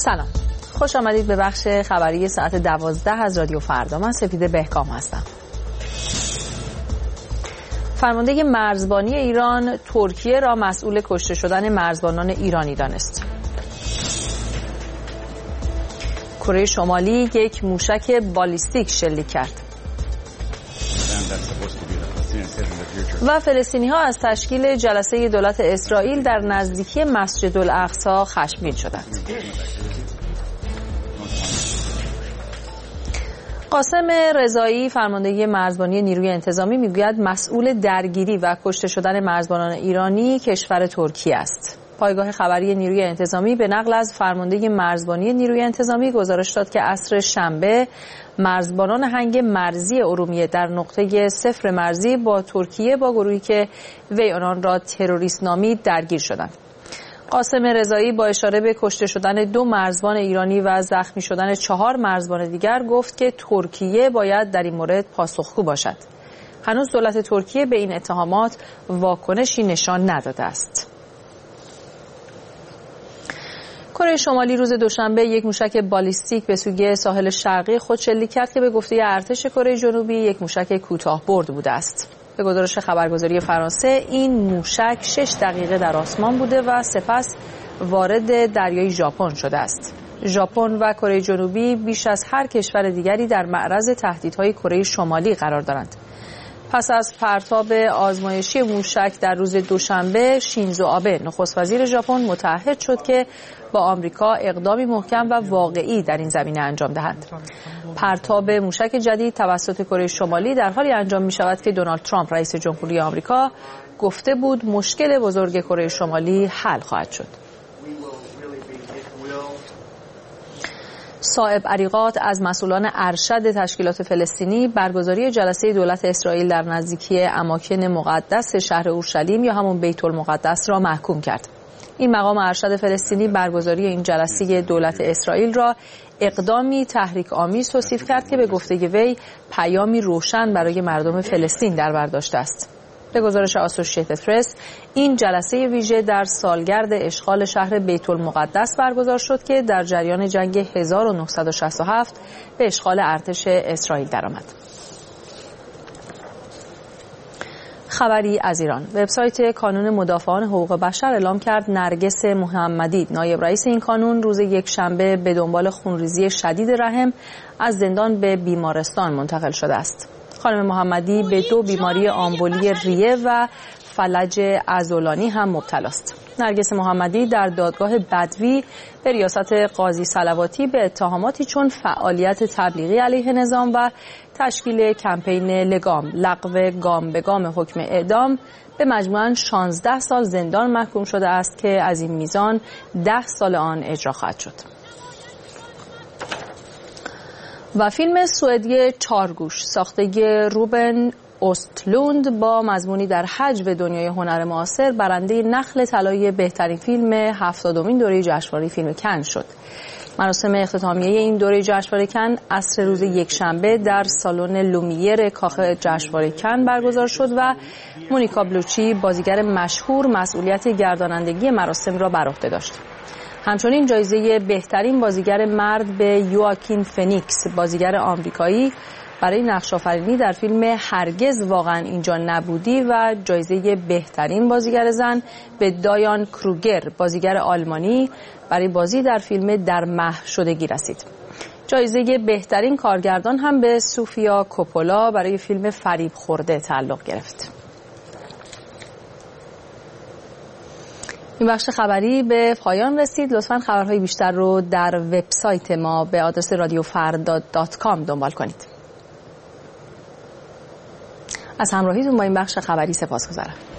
سلام، خوش آمدید به بخش خبری ساعت 12 از رادیو فردا. من سپیده بهکام هستم. فرمانده مرزبانی ایران ترکیه را مسئول کشته شدن مرزبانان ایرانی دانست. کره شمالی یک موشک بالیستیک شلیک کرد. و فلسطینی‌ها از تشکیل جلسه دولت اسرائیل در نزدیکی مسجد الاقصی خشمگین شدند. قاسم رضایی فرمانده مرزبانی نیروی انتظامی میگوید مسئول درگیری و کشته شدن مرزبانان ایرانی کشور ترکیه است. پایگاه خبری نیروی انتظامی به نقل از فرمانده مرزبانی نیروی انتظامی گزارش داد که عصر شنبه مرزبانان هنگ مرزی ارومیه در نقطه صفر مرزی با ترکیه با گروهی که وی آنان را تروریست نامید درگیر شدند. قاسم رضایی با اشاره به کشته شدن 2 مرزبان ایرانی و زخمی شدن 4 مرزبان دیگر گفت که ترکیه باید در این مورد پاسخگو باشد. هنوز دولت ترکیه به این اتهامات واکنشی نشان نداده است. کره شمالی روز دوشنبه یک موشک بالیستیک به سوی ساحل شرقی خود شلیک کرد که به گفته ارتش کره جنوبی یک موشک کوتاه برد بوده است. به گزارش خبرگزاری فرانسه این موشک 6 دقیقه در آسمان بوده و سپس وارد دریای ژاپن شده است. ژاپن و کره جنوبی بیش از هر کشور دیگری در معرض تهدیدهای کره شمالی قرار دارند. پس از پرتاب آزمایشی موشک در روز دوشنبه، شینزو آبه نخست وزیر ژاپن متعهد شد که با آمریکا اقدامی محکم و واقعی در این زمینه انجام دهند. پرتاب موشک جدید توسط کره شمالی در حالی انجام می شود که دونالد ترامپ رئیس جمهوری آمریکا گفته بود مشکل بزرگ کره شمالی حل خواهد شد. صائب عریقات از مسئولان ارشد تشکیلات فلسطینی برگزاری جلسه دولت اسرائیل در نزدیکی اماکن مقدس شهر اورشلیم یا همون بیت المقدس را محکوم کرد. این مقام ارشد فلسطینی برگزاری این جلسه دولت اسرائیل را اقدامی تحریک‌آمیز توصیف کرد که به گفته وی پیامی روشن برای مردم فلسطین در بر داشته است. به گزارش آسوشییتد پرس، این جلسه ویژه در سالگرد اشغال شهر بیت المقدس برگزار شد که در جریان جنگ 1967 به اشغال ارتش اسرائیل درآمد. خبری از ایران. وبسایت کانون مدافعان حقوق بشر اعلام کرد نرگس محمدی، نایب رئیس این کانون، روز یکشنبه به دنبال خونریزی شدید رحم از زندان به بیمارستان منتقل شده است. خانم محمدی به 2 بیماری آمبولی ریه و فلج عضلانی هم مبتلا است. نرگس محمدی در دادگاه بدوی به ریاست قاضی صلواتی به اتهاماتی چون فعالیت تبلیغی علیه نظام و تشکیل کمپین لگام، لغو گام به گام حکم اعدام به مجموعاً 16 سال زندان محکوم شده است که از این میزان 10 سال آن اجرا خواهد شد. و فیلم سوئدی چارگوش ساخته روبن اوستلوند با مضمونی در حجم دنیای هنر معاصر برنده نخل طلایی بهترین فیلم 70مین دوره جشنواره فیلم کن شد. مراسم اختتامیه این دوره جشنواره کن عصر روز یکشنبه در سالن لومیر کاخ جشنواره کن برگزار شد و مونیکا بلوچی بازیگر مشهور مسئولیت گردانندگی مراسم را بر عهده داشت. همچنین جایزه بهترین بازیگر مرد به یواکین فنیکس، بازیگر آمریکایی، برای نقش‌آفرینی در فیلم هرگز واقعا اینجا نبودی و جایزه بهترین بازیگر زن به دایان کروگر، بازیگر آلمانی، برای بازی در فیلم در محو شدگی رسید. جایزه بهترین کارگردان هم به سوفیا کوپولا برای فیلم فریب خورده تعلق گرفت. این بخش خبری به پایان رسید. لطفاً خبرهای بیشتر رو در وبسایت ما به آدرس radiofarda.com دنبال کنید. از همراهیتون با این بخش خبری سپاسگزارم.